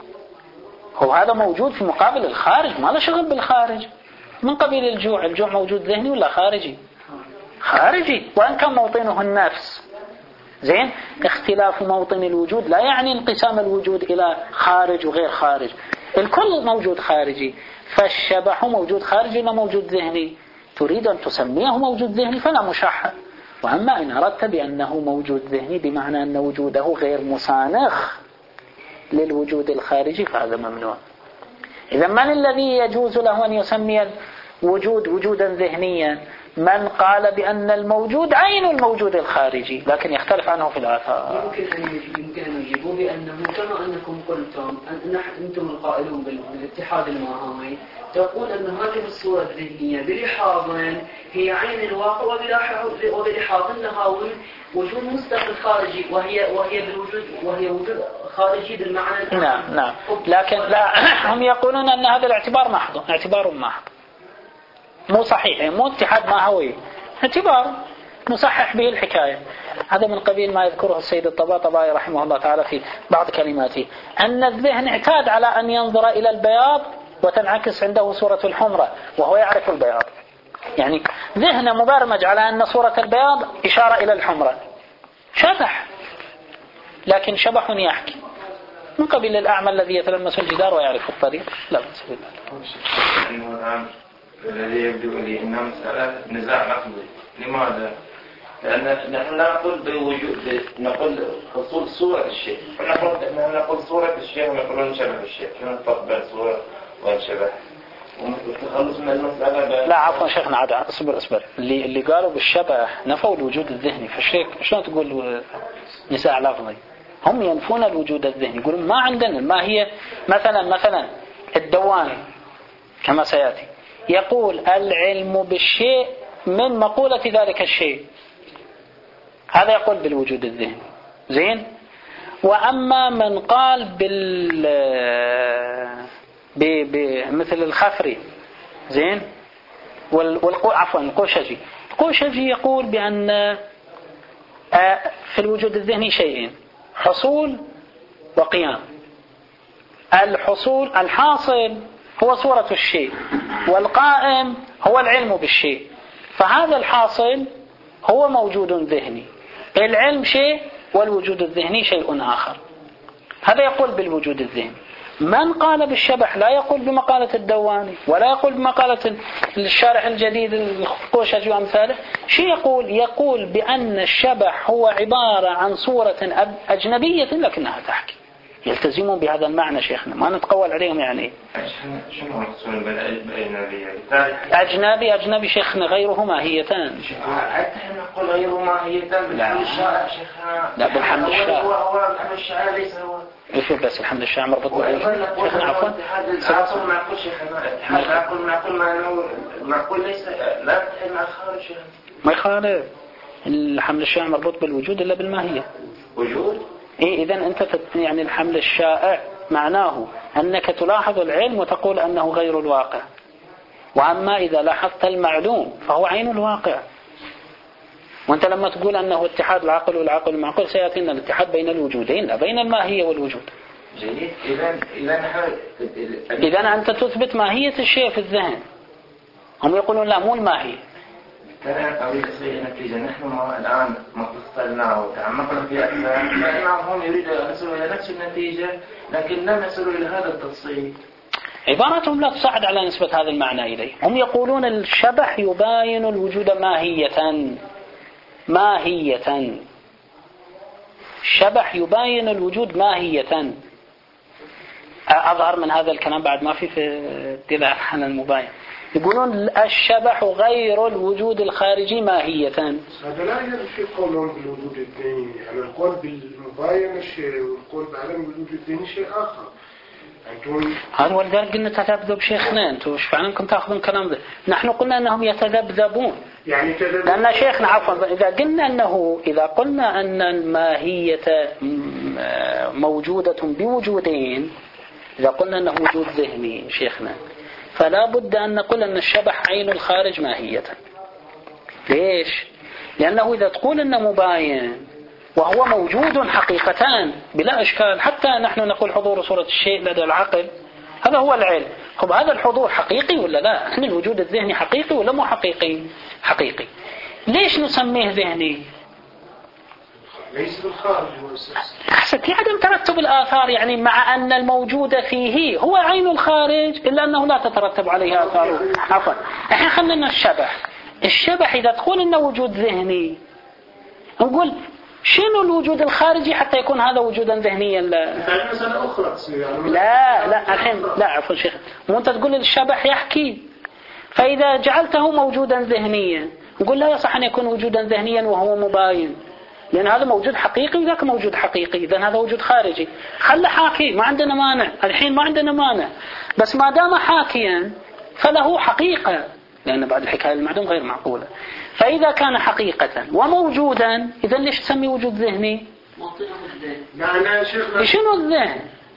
هو هذا موجود في مقابل الخارج، ما له شغل بالخارج. من قبيل الجوع موجود ذهني ولا خارجي؟ خارجي، وأن كان موطنه النفس. زين، اختلاف موطن الوجود لا يعني انقسام الوجود إلى خارج وغير خارج، الكل موجود خارجي. فالشبح موجود خارجي ولا موجود ذهني؟ تريد أن تسميه موجود ذهني فلا مشاحة. وأما إن أردت بأنه موجود ذهني بمعنى أن وجوده غير مسانخ للوجود الخارجي فهذا ممنوع. إذا من الذي يجوز له أن يسمي الوجود وجودا ذهنيا؟ من قال بأن الموجود عين الموجود الخارجي، لكن يختلف عنه في الآثار. يمكن أن يجيبوا بأنه كما أنكم قلتم أنتم القائلون بالاتحاد الماهوي تقول أن هذه الصورة الذهنية بلحاظ هي عين الواقع وبلحاظ أنها وجود مستقل خارجي وهي وجود خارجي بالمعنى. نعم لكن لا، هم يقولون أن هذا الاعتبار محض، اعتبار محض مو صحيح، مو اتحاد ماهوي، اعتبار نصحح به الحكاية. هذا من قبيل ما يذكره السيد الطباطبائي رحمه الله تعالى في بعض كلماته، أن الذهن اعتاد على أن ينظر إلى البياض وتنعكس عنده صورة الحمرة وهو يعرف البياض. يعني ذهن مبرمج على أن صورة البياض إشارة إلى الحمرة، شبح، لكن شبح يحكي من قبيل الأعمى الذي يتلمس الجدار ويعرف الطريق. لا بأس بالله. الذي يبدو لي أنها مسألة نزاع عقلي. لماذا؟ لأن نحن لا نقول بوجود، نقول حصول صورة الشيء. نحن نقول صورة الشيء ونقول شبه الشيء. كيف نفرق بين صورة وشبه؟ ونخلص من المسألة. لا عفوا شيخنا، عاد اصبر. اللي قالوا بالشبه نفوا الوجود الذهني، فالشيء شلون تقول نزاع لفظي؟ هم ينفون الوجود الذهني، يقولون ما عندنا. ما هي مثلا الدواني كما سيأتي يقول العلم بالشيء من مقولة ذلك الشيء، هذا يقول بالوجود الذهني. زين، وأما من قال مثل الخفري، زين، القوشجي يقول بأن في الوجود الذهني شيئين: حصول وقيام. الحاصل هو صورة الشيء، والقائم هو العلم بالشيء. فهذا الحاصل هو موجود ذهني، العلم شيء والوجود الذهني شيء آخر. هذا يقول بالوجود الذهني. من قال بالشبح لا يقول بمقالة الدواني ولا يقول بمقالة الشارح الجديد القوشجي وأمثاله. شيء يقول بأن الشبح هو عبارة عن صورة أجنبية لكنها تحكي. يلتزمون بهذا المعنى شيخنا، ما نتقول عليهم. يعني شنو المقصود بالأجنبية؟ أجنبي شيخنا غيره ماهيتان. نحن نقول غيره ماهيتان بالحمد الشائع شيخنا. لا بالحمد الشائع. هو الحمد الشائع ليس هو. يشوف بس الحمد الشائع مربوط شيخنا عفوا. عفوا معقول شيخنا. معقول ليس لا تحل مع الخارج شيخنا. ما يخالف. الحمل الشائع مربوط بالوجود إلا بالماهية. وجود. إذا أنت يعني الحمل الشائع معناه أنك تلاحظ العلم وتقول أنه غير الواقع. وأما إذا لاحظت المعلوم فهو عين الواقع. وأنت لما تقول أنه اتحاد العقل والعقل المعقول سيأتينا الاتحاد بين الوجودين لا بين الماهية والوجود. جيد. إذا أنت تثبت ماهية الشيء في الذهن، هم يقولون لا مو الماهية. أنا أريد أصير نتيجة. نحن الآن ما فصلناه وتعمقنا في أكثر، فإنهم يريدوا أن يصلوا إلى نفس النتيجة لكن لم يصلوا إلى هذا التفصيل. عباراتهم لا تساعد على نسبة هذا المعنى إليه. هم يقولون الشبح يباين الوجود ماهية. الشبح يباين الوجود ماهية. أظهر من هذا الكلام بعد ما في الدلالة على المباين. يقولون الشبح غير الوجود الخارجي ماهية. هذا لا ينفي قولهم بالوجود الذهني، يعني القول بالمباين شيء والقول بعدم الوجود الذهني شيء آخر. هذا ولذلك قلنا تذبذب شيخنا. أنتوا ايش فعلا كنتوا تأخذون كلام ذا؟ نحن قلنا أنهم يتذبذبون يعني لأن شيخنا عفوا إذا قلنا أن الماهية موجودة بوجودين، إذا قلنا أنه وجود ذهني شيخنا فلا بد أن نقول أن الشبح عين الخارج ماهية. ليش؟ لأنه إذا تقول أنه مباين وهو موجود حقيقتان بلا إشكال، حتى نحن نقول حضور صورة الشيء لدى العقل هذا هو العلم. طب هذا الحضور حقيقي ولا لا؟ إحنا الوجود الذهني حقيقي ولا مو حقيقي؟ حقيقي. ليش نسميه ذهني؟ ليس بالخارج حسب في عدم ترتب الآثار، يعني مع أن الموجود فيه هو عين الخارج إلا أنه لا تترتب عليه آثاره. عفوا إحنا خلينا الشبح إذا تقول إنه وجود ذهني نقول شنو الوجود الخارجي حتى يكون هذا وجودا ذهنيا؟ مسألة أخرى يعني لا الحين لا عفوا شيخ، مو أنت تقول الشبح يحكي، فإذا جعلته موجودا ذهنيا نقول لا يصح أن يكون وجودا ذهنيا وهو مباين، لأن هذا موجود حقيقي وذاك موجود حقيقي، إذن هذا وجود خارجي. خله حاكي ما عندنا مانع، الحين ما عندنا مانع، بس ما دام حاكيا فله حقيقة، لأن بعد الحكاية المعدوم غير معقولة. فإذا كان حقيقة وموجودا إذن ليش تسمي وجود ذهني؟ شنو الذهن؟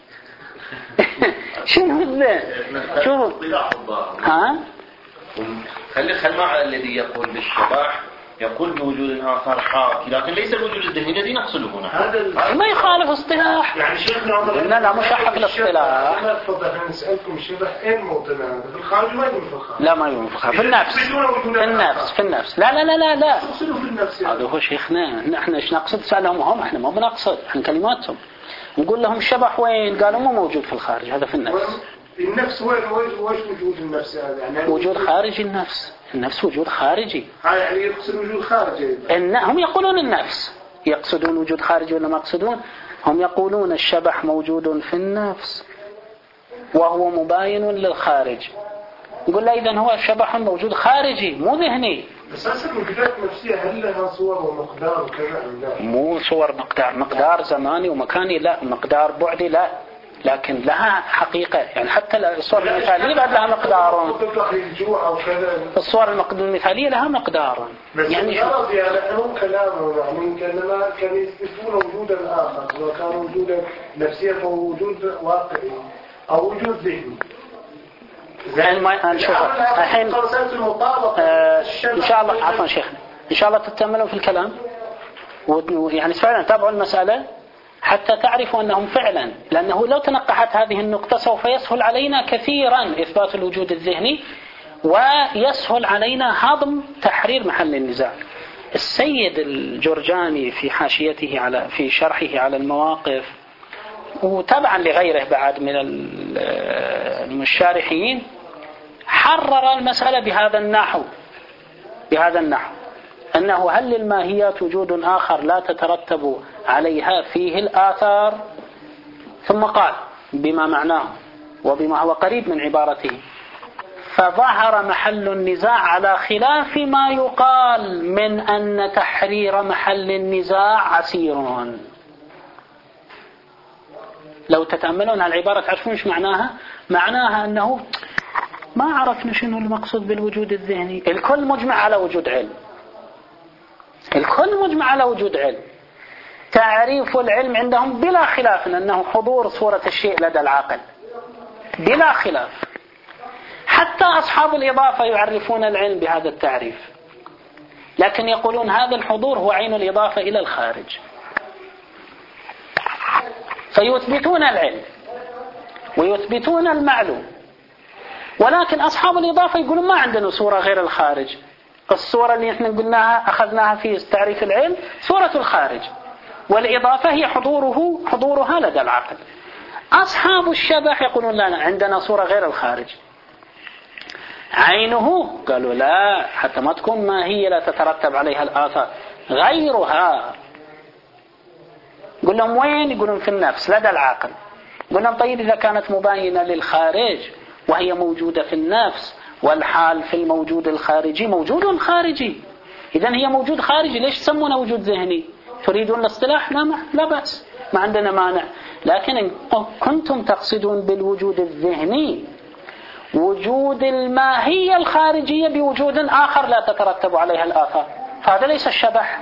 شنو الذهن؟ شوف ها؟ خلي مع الذي يقول بالشبح يقول بوجود آخر حاكي، لكن ليس الوجود الذهني الذي نقصده هنا. ما يخالف اصطلاح. يعني شيخنا لا مشحف الاصطلاح. أنا تفضل أنا نسألكم الشبح أين موطنه هذا؟ في الخارج ما يكون في الخارج. لا ما يكون في الخارج، في النفس. لا. تقصدوا في النفس. هذا هو شيخنا. احنا ايش نقصد؟ سألهم هم، احنا ما بنقصد، احنا كلماتهم. نقول لهم الشبح وين؟ قالوا مو موجود في الخارج، هذا في النفس. النفس وين وجود النفس هذا؟ يعني وجود خارجي النفس وجود خارجي. يعني يقصد وجود خارجي. هم يقولون النفس، يقصدون وجود خارجي ولا ما يقصدون؟ هم يقولون الشبح موجود في النفس وهو مباين للخارج. نقول لا إذن هو شبح موجود خارجي مو ذهني. أساسا الوجودات النفسية هل لها صور ومقدار وكذا أم لا؟ مو صور مقدار زماني ومكاني لا، مقدار بعدي لا، لكن لها حقيقة. يعني حتى الصور المثالية بعد لها مقدار. الصور المثالية لها مقدار. يعني هم كلامه يعني كان يثبتون وجودا آخر، لو كان وجودا نفسيا فهو وجود واقعي أو وجود ذهني. يعني ما نشوف الحين إن شاء الله. عفوا شيخ إن شاء الله تتأملون في الكلام يعني فعلا تابعوا المسألة حتى تعرفوا أنهم فعلا، لأنه لو تنقحت هذه النقطة سوف يسهل علينا كثيرا إثبات الوجود الذهني ويسهل علينا هضم تحرير محل النزاع. السيد الجرجاني في حاشيته في شرحه على المواقف وتبعا لغيره بعد من الشارحين حرر المسألة بهذا النحو أنه هل للماهيات وجود آخر لا تترتب عليها فيه الآثار، ثم قال بما معناه وبما هو قريب من عبارته فظهر محل النزاع على خلاف ما يقال من أن تحرير محل النزاع عسير. لو تتأملون العبارة تعرفون ايش معناها أنه ما عرفنا شنو المقصود بالوجود الذهني. الكل مجمع على وجود علم. تعريف العلم عندهم بلا خلاف أنه حضور صورة الشيء لدى العقل بلا خلاف. حتى أصحاب الإضافة يعرفون العلم بهذا التعريف. لكن يقولون هذا الحضور هو عين الإضافة إلى الخارج، فيثبتون العلم ويثبتون المعلوم. ولكن أصحاب الإضافة يقولون ما عندنا صورة غير الخارج. الصورة اللي احنا قلناها أخذناها في تعريف العلم صورة الخارج، والإضافة هي حضورها لدى العقل. أصحاب الشبح يقولون لا، عندنا صورة غير الخارج عينه. قالوا لا، حتى ما تكون ماهية لا تترتب عليها الآثار، غيرها. قل لهم وين؟ يقولون في النفس لدى العقل. قل لهم طيب إذا كانت مباينة للخارج وهي موجودة في النفس، والحال في الموجود الخارجي موجود خارجي، إذن هي موجود خارجي، ليش تسمونه وجود ذهني؟ تريدون الاصطلاح؟ لا بأس، ما عندنا مانع. لكن إن كنتم تقصدون بالوجود الذهني وجود الماهية الخارجية بوجود آخر لا تترتب عليها الآثار، فهذا ليس الشبح.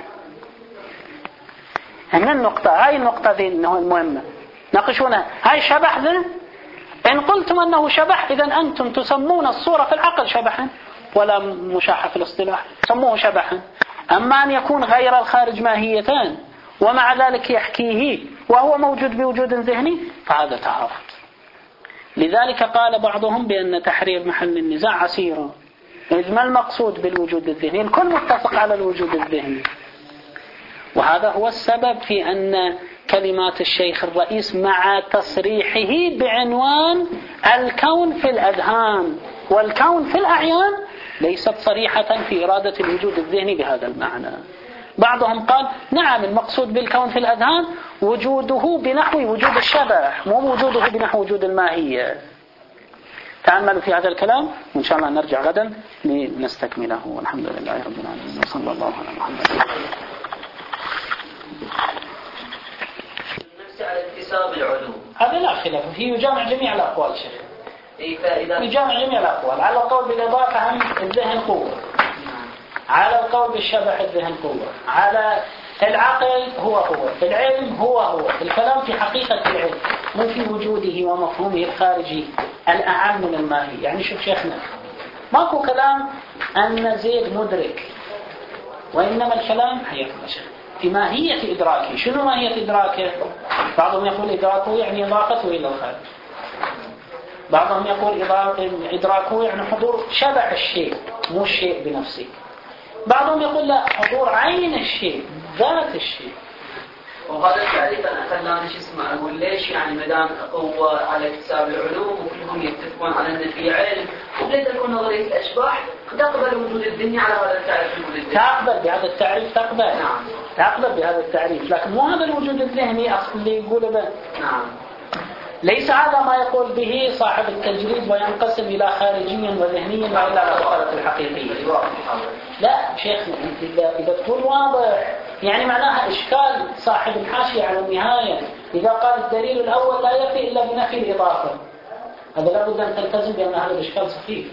هاي النقطة ذي إنه المهمة ناقشونها. هاي شبح ذا. إن قلتم أنه شبح إذن أنتم تسمون الصورة في العقل شبحا، ولا مشاحة في الاصطلاح، سموه شبحا. أما أن يكون غير الخارج ماهيتان ومع ذلك يحكيه وهو موجود بوجود ذهني، فهذا تعارض. لذلك قال بعضهم بأن تحرير محل النزاع عسير، إذ ما المقصود بالوجود الذهني؟ الكل متفق على الوجود الذهني. وهذا هو السبب في أن كلمات الشيخ الرئيس مع تصريحه بعنوان الكون في الأذهان والكون في الأعيان ليست صريحة في إرادة الوجود الذهني بهذا المعنى. بعضهم قال نعم، المقصود بالكون في الأذهان وجوده بنحو وجود الشبح، مو وجوده بنحو وجود الماهية. تأملوا في هذا الكلام، وإن شاء الله نرجع غدا لنستكمله. والحمد لله رب العالمين، وصلى الله على محمد. على اكتساب العلوم هذا لا خلاف فيه، يجامع جميع الأقوال شيخ، يجامع جميع الأقوال. على القول بالإضافة هم الذهن قوة، على القول بالشبح الذهن قوة، على العقل هو في العلم هو في الكلام في حقيقة العلم، مو في وجوده ومفهومه الخارجي الأعم من الماهي. يعني شوف شيخنا، ماكو كلام أن زيد مدرك، وإنما الكلام حياكم شيخ في ماهية إدراكه. شنو ماهية إدراكه؟ بعضهم يقول إدراكه يعني إضافته إلى الخارج، بعضهم يقول إدراكه يعني حضور شبح الشيء مو الشيء بنفسه، بعضهم يقول لا، حضور عين الشيء ذات الشيء. وهذا التعريف أنا خلاني شو اسمه أقول ليش يعني مدام قوة على اكتساب العلوم وكلهم يتفقون على أن في علم، وبدأ تكون نظرية الأشباح تقبل وجود الدنيا على هذا التعريف الوجود الذهني. تقبل بهذا التعريف، تقبل. نعم. تقبل بهذا التعريف، لكن مو هذا الوجود الذهني اللي يقول به. نعم. ليس هذا ما يقول به صاحب التجريد وينقسم إلى خارجي وذهني وإلى مسألة الحقيقية. لا شيخنا، أنت إذا تقول واضح يعني معناها إشكال صاحب الحاشية على النهاية إذا قال الدليل الأول لا يكفي إلا بنفي الإضافة، هذا لابد أن تلتزم بأن هذا الإشكال سخيف.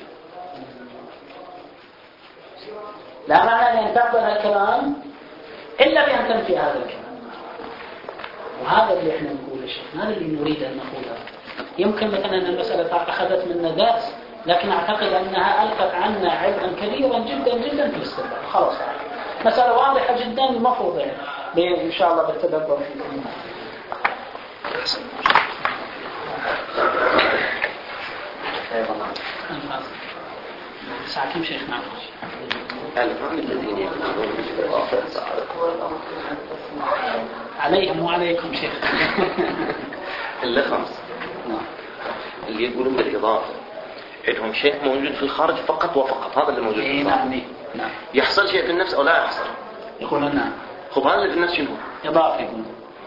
لا معنى أن تقبل الكلام إلا بأن تنفي هذا الكلام. وهذا اللي احنا نقوله شيخ، هذا اللي نريد أن نقوله. يمكن مثلا أن المسألة أخذت منا درس، لكن أعتقد أنها ألقت عنا علما كبيرا جدا جدا في الاستدلال. خلاص مسألة واضحة جدا المفروض يعني إن شاء الله بالتدبر فيكم. ساعة كم شيخ معك؟ عليهم وعليكم شيخ. اللي خمس اللي يقولون بالإضافة عندهم شيء موجود في الخارج فقط وفقط، هذا اللي موجود في الخارج. نعم. يحصل شيء في النفس أو لا يحصل؟ يقولون نعم. خب هذا اللي في النفس شنو؟ إضافة يقولون.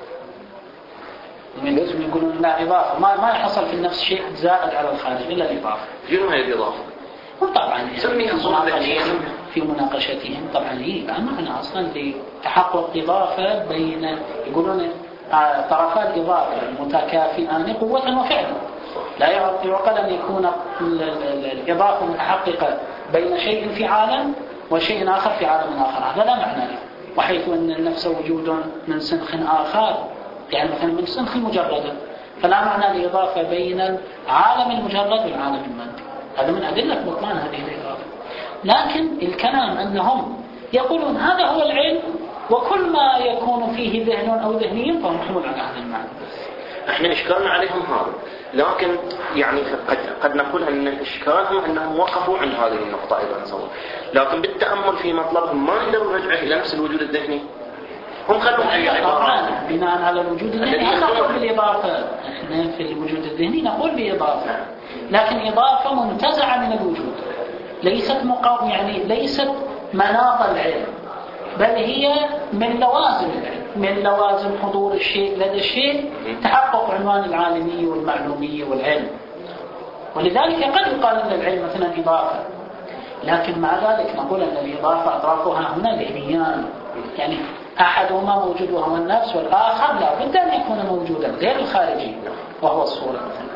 يقولون لا إضافة، ما يحصل في النفس شيء زائد على الخارج إلا الإضافة. شنو هي الإضافة؟ طبعا سميها في مناقشتهم طبعا لا معنى أصلا لتحقق إضافة بين يقولون طرفا الإضافة المتكافئان قوة وفعلا. لا يعقل أن يكون الإضافة متحققة بين شيء في عالم وشيء آخر في عالم آخر، هذا لا معنى له. وحيث أن النفس وجود من سنخ آخر، يعني مثلا من سنخ مجردة، فلا معنى لإضافة بين العالم المجرد والعالم المادي. هذا من أدلة بطلان هذه الإضافة. لكن الكلام أنهم يقولون هذا هو العلم، وكل ما يكون فيه ذهن أو ذهني فهم محمول على هذا المعنى. احنا اشكالنا عليهم هذا، لكن يعني قد نقول ان اشكالهم انهم وقفوا عند هذه النقطة ايضا نصور، لكن بالتأمل في مطلبهم ما نقدر نرجع الى نفس الوجود الذهني. هم خلوا طبعا بناء على الوجود الذهني نقول بالإضافة، احنا في الوجود الذهني نقول بإضافة، لكن إضافة منتزعة من الوجود، ليست يعني ليست مناط العلم، بل هي من لوازم العلم، من لوازم حضور الشيء لدى الشيء تحقق عنوان العالمية والمعلومية والعلم. ولذلك قد يقال أن العلم مثلا إضافة، لكن مع ذلك نقول أن الإضافة أطرافها هنا ذهنيان، يعني أحدهما موجود وهو النفس، والآخر لا بد أن يكون موجودا غير الخارجي وهو الصورة مثلا.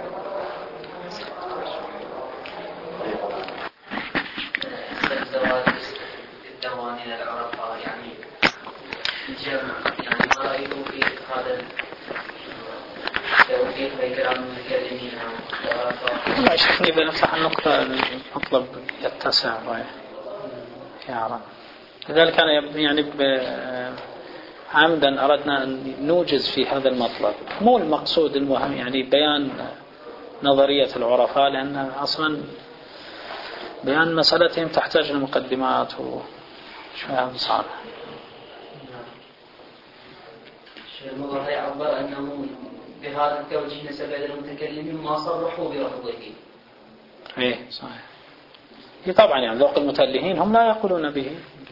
الدوانين العرفاء يعني الجمع، يعني ما رأيكم في هذا التوفيق بين كلام المتكلمين والله يشوفني بنفتح النقطة المطلب يتسع يعرف. لذلك أنا يعني عمدا أردنا أن نوجز في هذا المطلب، مو المقصود المهم يعني بيان نظرية العرفاء، لأن أصلا بيان مسألتهم تحتاج لمقدمات وشوية صعبة. الشيخ المظهر يعبر أنه بهذا التوجيه نسب إلى المتكلمين ما صرحوا برفضه. إيه صحيح. طبعا يعني ذوق المتألهين هم لا يقولون به.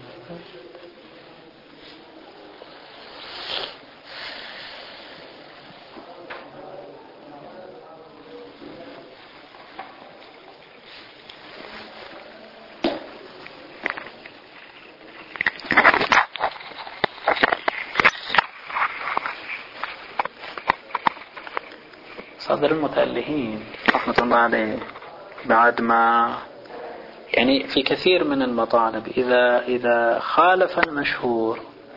صدر المتألهين رحمة الله عليه بعد ما يعني في كثير من المطالب إذا خالف المشهور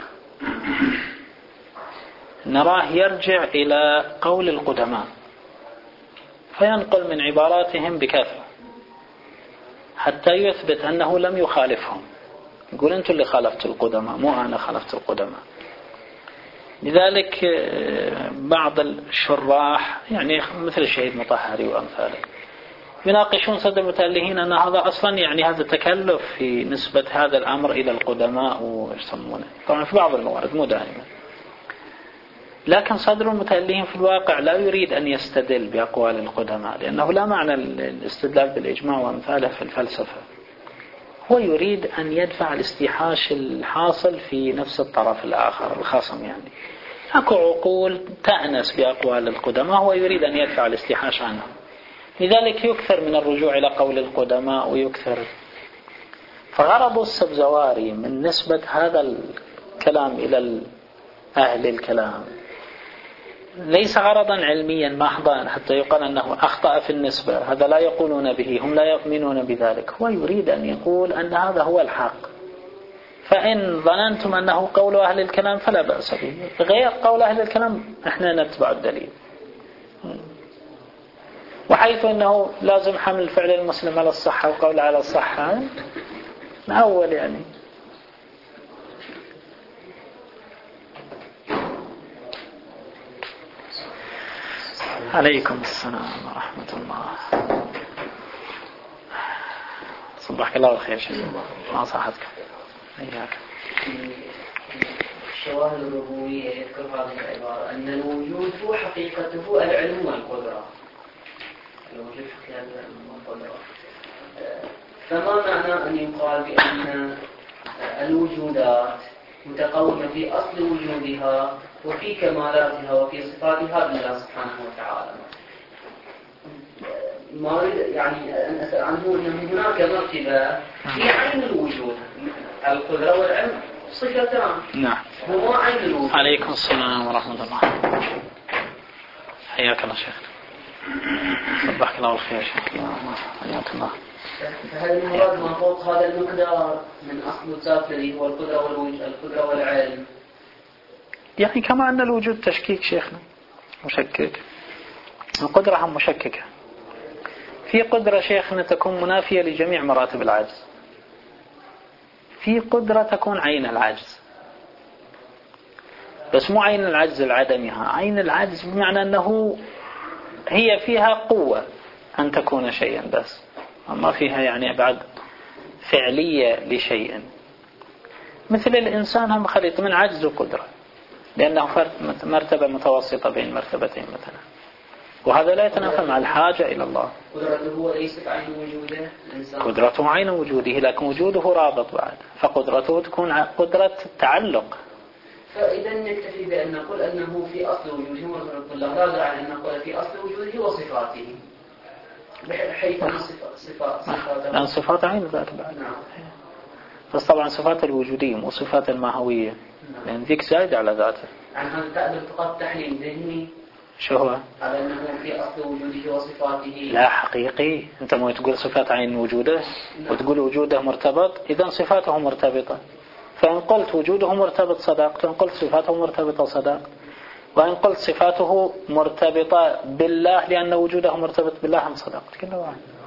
نراه يرجع إلى قول القدماء فينقل من عباراتهم بكثرة حتى يثبت أنه لم يخالفهم، يقول أنتم اللي خالفتوا القدماء مو أنا خالفت القدماء. لذلك بعض الشراح يعني مثل الشهيد مطهري وأمثاله يناقشون صدر المتألهين أن هذا أصلا يعني هذا تكلف في نسبة هذا الأمر إلى القدماء ويسمونه، طبعا في بعض الموارد مو دائما. لكن صدر المتألهين في الواقع لا يريد أن يستدل بأقوال القدماء، لأنه لا معنى الاستدلال بالإجماع وأمثاله في الفلسفة. هو يريد أن يدفع الاستيحاش الحاصل في نفس الطرف الآخر الخصم، يعني أكو عقول تأنس بأقوال القدماء، هو يريد أن يدفع الاستيحاش عنهم. لذلك يكثر من الرجوع إلى قول القدماء ويكثر. فغرض السبزواري من نسبة هذا الكلام إلى أهل الكلام ليس غرضا علميا محضا حتى يقال أنه أخطأ في النسبة، هذا لا يقولون به، هم لا يؤمنون بذلك. هو يريد أن يقول أن هذا هو الحق، فإن ظننتم أنه قول أهل الكلام فلا بأس به، غير قول أهل الكلام إحنا نتبع الدليل. وحيث أنه لازم حمل فعل المسلم على الصحة وقول على الصحة من أول يعني. عليكم السلام ورحمة الله. صبحك الله بالخير شيخ، ما صحتك إياك. الشواهد الربوية يذكر هذه العبارة أن الوجود هو حقيقته العلم والقدرة. الوجود حقيقة العلم والقدرة. فما معنى أن يقال بأن الوجودات متقومة في أصل وجودها وفي كمالاتها وفي صفاتها بالله سبحانه وتعالى؟ ما يعني أن أسأل عنه أن هناك مرتبة في عين الوجود، القدرة والعلم صفتان. نعم. هو عين الوجود. عليكم السلام ورحمة الله. حياك الله شيخ. صبحك الله بالخير شيخ. حياك الله. فهل المراد ما فوق هذا المقدار من أصل الذات الذي هو القدرة والعلم؟ يعني كما أن الوجود تشكيك شيخنا مشكك، القدرة هم مشككة. في قدرة شيخنا تكون منافية لجميع مراتب العجز، في قدرة تكون عين العجز، بس مو عين العجز العدمها، عين العجز بمعنى أنه هي فيها قوة أن تكون شيئا بس ما فيها يعني بعد فعلية لشيء. مثل الإنسان هم خليط من عجز وقدرة، لأنه مرتبة متوسطة بين مرتبتين مثلا، وهذا لا يتنافى مع الحاجة إلى الله. قدرته ليست عين وجوده الإنسان، قدرته عين وجوده، لكن وجوده رابط بعد، فقدرته تكون قدرة تعلق. فإذا نكتفي بأن نقول أنه في أصل وجوده مرتبط بالله، لا داعي أن نقول في أصل وجوده وصفاته، بحيث صفاته لأن صفات عين ذات بعد. نعم. بس طبعا صفات الوجودية وصفات الماهوية، لأن ذيك زايدة على ذاته. عن هذا تعبير فقط تحليل ذهني، شو هو؟ على أنه في أصل وجوده وصفاته. لا حقيقي، أنت مو تقول صفات عين وجوده وتقول وجوده مرتبط، إذا صفاته مرتبطة، فإن قلت وجوده مرتبط صدقت، وإن قلت صفاته مرتبطة صدقت، وإن قلت صفاته مرتبطة بالله لأن وجوده مرتبط بالله هم صدقت، كله واحد.